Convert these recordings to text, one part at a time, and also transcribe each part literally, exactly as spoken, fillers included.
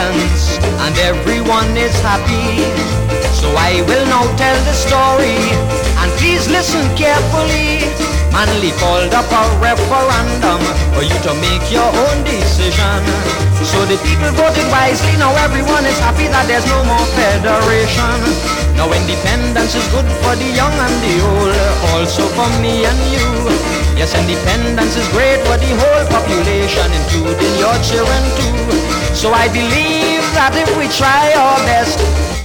dance and everyone is happy. So I will now tell the story, and please listen carefully. Manly called up a referendum for you to make your own decision. So the people voted wisely, now everyone is happy that there's no more federation. Now independence is good for the young and the old, also for me and you. Yes, independence is great for the whole population, including your children too. So I believe that if we try our best,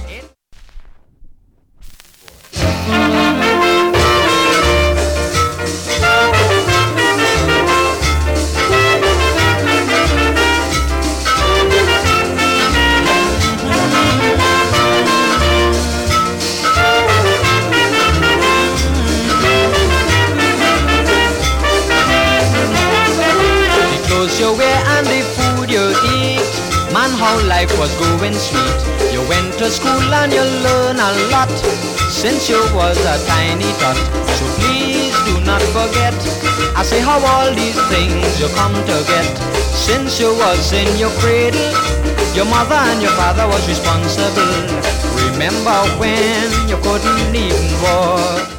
you wear and the food you eat, man, how life was going sweet. You went to school and you learn a lot since you was a tiny tot. So please do not forget, I say how all these things you come to get. Since you was in your cradle, your mother and your father was responsible. Remember when you couldn't even walk?